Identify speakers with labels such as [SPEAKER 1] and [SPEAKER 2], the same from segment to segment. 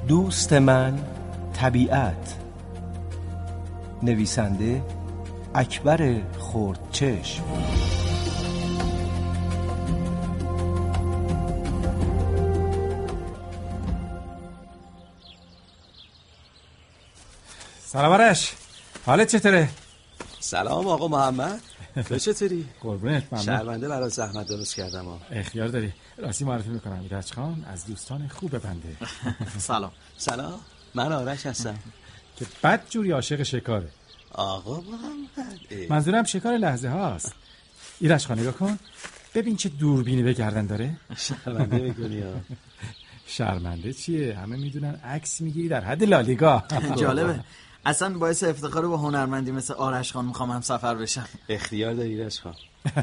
[SPEAKER 1] دوست من طبیعت. نویسنده اکبر خردچشم.
[SPEAKER 2] سلام آرش، حالت چطوره؟
[SPEAKER 3] سلام آقا محمد، تو چطوری؟
[SPEAKER 2] قربونت. ممنون.
[SPEAKER 3] شرمنده برای زحمت درست کردم.
[SPEAKER 2] اختیار داری. راستی معرفی میکنم، ایرج خان از دوستان خوب بنده.
[SPEAKER 3] سلام، من آرش هستم
[SPEAKER 2] که بد جوری عاشق شکاره.
[SPEAKER 3] آقا محمد،
[SPEAKER 2] منظورم شکار لحظه هاست. ایرج خان نگاه کن، ببین چه دوربینی به گردن داره.
[SPEAKER 3] شرمنده میکنی ها.
[SPEAKER 2] شرمنده چیه؟ همه میدونن عکس میگیری در حد لالیگا.
[SPEAKER 4] جالبه، اصلا باعث افتخار با هنرمندی مثل آرش خان میخوام هم سفر بشم.
[SPEAKER 3] اختیار داری ایرج خان.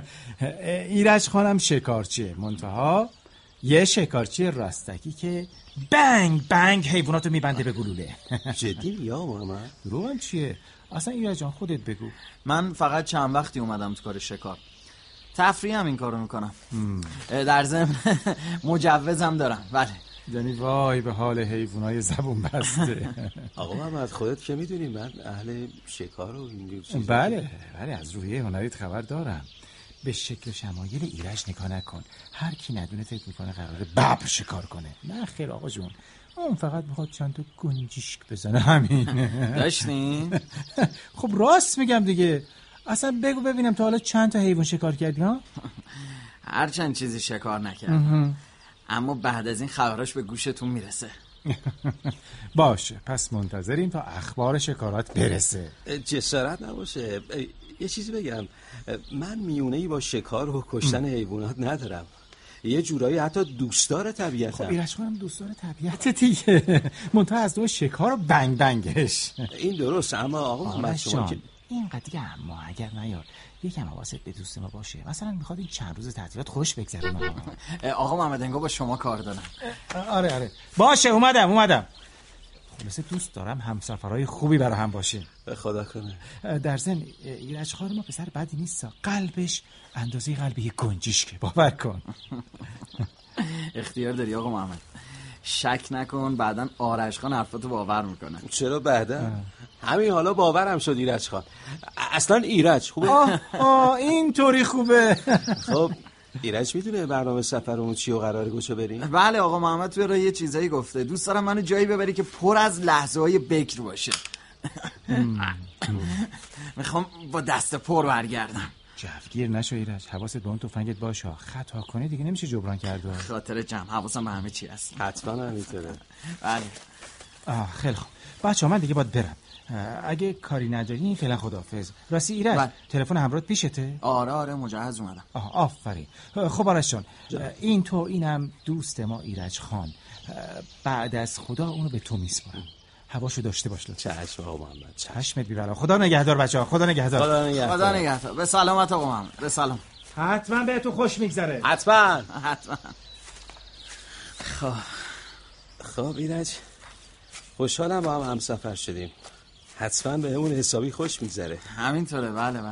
[SPEAKER 2] ایرج خانم شکارچیه، منتها یه شکارچی راستکی که بنگ بنگ حیواناتو میبنده به گلوله.
[SPEAKER 3] جدی یا محمد؟
[SPEAKER 2] دروغم چیه؟ اصلا ایرج جان خودت بگو.
[SPEAKER 4] من فقط چند وقتی اومدم تو کار شکار، تفریح هم این کارو میکنم. در ضمن مجوزم دارم. بله.
[SPEAKER 2] یعنی وای به حال حیوانای زبون بسته.
[SPEAKER 3] آقا محمد خودت که میدونی من اهل شکار و اینجور چیزا.
[SPEAKER 2] بله از روحیه هنریت خبر دارم. به شکل و شمایل ایرج نگاه نکن. هر کی ندونه فکر میکنه قراره ببر شکار کنه. نه خیر آقا جون، اون فقط میخواد چند تا گنجشک بزنه، همین.
[SPEAKER 4] داشتین؟
[SPEAKER 2] خب راست میگم دیگه. اصلا بگو ببینم تا حالا چند تا حیوان شکار کردی ها؟
[SPEAKER 4] هر چند چیزی شکار نکردم، اما بعد از این خبراش به گوشتون میرسه.
[SPEAKER 2] باشه، پس منتظریم تا اخبار شکارات برسه.
[SPEAKER 3] جسارت نباشه، یه چیزی بگم. من میونه‌ای با شکار و کشتن حیوانات ندارم. یه جورایی حتی دوستدار طبیعتم.
[SPEAKER 2] خب ایرج خانم دوستدار طبیعت دیگه، منتها از دو شکار و بنگ بنگش.
[SPEAKER 3] این درست، اما آقا محمد شما که
[SPEAKER 2] این قضیه اما اگر نیار یکم حواست به دوست ما باشه. مثلا میخواد این چند روز تعطیلات خوش بگذره.
[SPEAKER 4] آقا محمد انگار با شما کار دارم.
[SPEAKER 2] آره باشه، اومدم. خلاصه دوست دارم همسفرهای خوبی برای هم باشیم.
[SPEAKER 3] به خدا کنه.
[SPEAKER 2] در ضمن ایرج خان ما پسر بدی نیست، قلبش اندازه قلب یه گنجشکه، باور کن.
[SPEAKER 4] اختیار داری آقا محمد، شک نکن بعدن آرش خان حرفتو باور میکنه.
[SPEAKER 3] چرا بعدن؟ همین حالا باورم شد ایرج خان. اصلا ایرج خوبه.
[SPEAKER 2] این طوری خوبه.
[SPEAKER 3] خب ایرج میدونه برنامه سفرمون چی و قراره گوشو بریم؟
[SPEAKER 4] بله آقا محمد توی راه یه چیزایی گفته. دوست دارم منو جایی ببری که پر از لحظه های بکر باشه. میخوام با دست پر برگردم.
[SPEAKER 2] جوگیر نشو ایرج، حواست به اون تفنگت باشه. خطا کنی دیگه نمیشه جبران کرد.
[SPEAKER 4] خاطر جمع حواسم به همه چی هست.
[SPEAKER 3] حتما همینطوره.
[SPEAKER 4] بله.
[SPEAKER 2] خیلی خوب بچه‌ها، من دیگه باید برم. اگه کاری نداری فعلا خداحافظ. راستی ایرج، تلفن همراهت پیشته؟
[SPEAKER 4] آره مجهز اومدم.
[SPEAKER 2] آفرین. خب آرش جان، اینم دوست ما ایرج خان. بعد از خدا اونو به تو میسپارم. هواشو داشته باش.
[SPEAKER 3] چشم آقا محمد.
[SPEAKER 2] چشمت بی‌بلا. خدا نگهدار بچه‌ها. خدا نگهدار.
[SPEAKER 4] به سلامت آقا محمد. به سلام.
[SPEAKER 2] حتما بهتون خوش میگذره.
[SPEAKER 3] حتما.
[SPEAKER 4] خب
[SPEAKER 3] ایرج، خوشحالم با هم همسفر شدیم. حتما به همون حسابی خوش میگذره.
[SPEAKER 4] همینطوره. بله.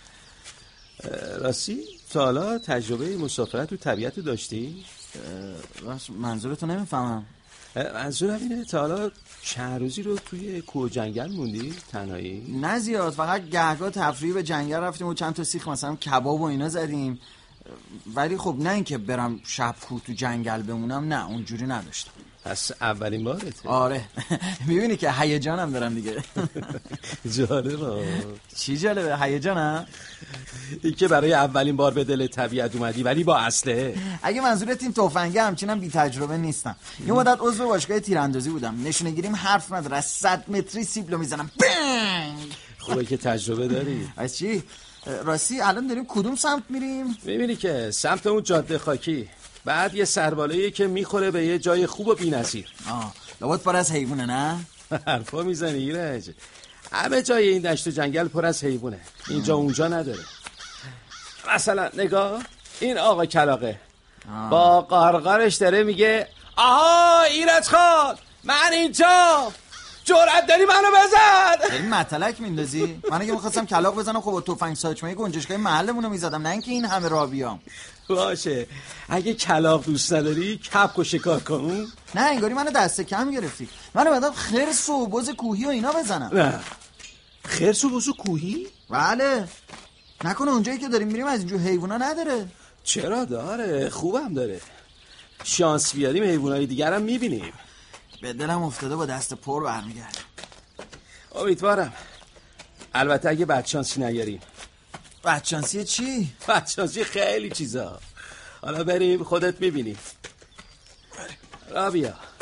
[SPEAKER 3] راستی تا حالا تجربه مسافرت تو طبیعت داشتی؟
[SPEAKER 4] منظورتو نمیفهمم.
[SPEAKER 3] منظورم اینه تا حالا چند روزی رو توی کوه جنگل موندی تنهایی؟
[SPEAKER 4] نه زیاد، فقط گهگاه تفریح به جنگل رفتیم و چند تا سیخ مثلا کباب و اینا زدیم. ولی خب نه اینکه برم شب کوه تو جنگل بمونم، نه اونجوری نداشتم.
[SPEAKER 3] پس اولین بارته؟
[SPEAKER 4] آره. میبینی که هیجانم دارم دیگه.
[SPEAKER 3] جالبه.
[SPEAKER 4] چی جالبه؟ هیجانم؟
[SPEAKER 3] این که برای اولین بار به دل طبیعت اومدی ولی با اسلحه.
[SPEAKER 4] اگه منظورت این تفنگه، همچینم بی تجربه نیستم. یه مدت عضو باشگاه تیراندازی بودم. نشونه گیریم حرف نداره، از 100 متری سیبلو میزنم. بنگ.
[SPEAKER 3] خوبه که تجربه داری.
[SPEAKER 4] از چی؟ راستی الان داریم کدوم سمت میریم؟
[SPEAKER 3] میبینی که سمت اون جاده خاکی. بعد یه سربالایی که میخوره به یه جای خوب و بی‌نظیر.
[SPEAKER 4] لابد پر از حیوانه نه؟
[SPEAKER 3] حرفا میزنی ایرج. همه جای این دشت و جنگل پر از حیوانه. اینجا اونجا نداره. مثلا نگاه، این آقا کلاغه با قارقارش داره میگه آها ایرج خان من اینجا، جرأت داری منو بزن؟
[SPEAKER 4] داری مطلق میندازی؟ من اگه میخواستم کلاغ بزنم خب با تفنگ ساچمه گنجشگاه محلمونو میزدم، نه اینکه این همه راه بیام.
[SPEAKER 3] باشه، اگه کلاغ دوست نداری کپک و شکار کن.
[SPEAKER 4] نه انگاری منو دست کم گرفتی. منو بعدا خرس و بز کوهی و اینا بزنم.
[SPEAKER 3] نه خرس و بز کوهی؟
[SPEAKER 4] بله. نکنه اونجایی که داریم میریم از اینجور حیونا نداره؟
[SPEAKER 3] چرا داره، خوبم داره. شانس بیاریم حیوانای دیگرم میبینیم.
[SPEAKER 4] به دلم افتاده با دست پر برمیگردم.
[SPEAKER 3] امیدوارم. البته اگه بدشانسی نیاریم.
[SPEAKER 4] بدشانسی چی؟
[SPEAKER 3] بدشانسی خیلی چیزا. حالا بریم خودت میبینی. را بیا.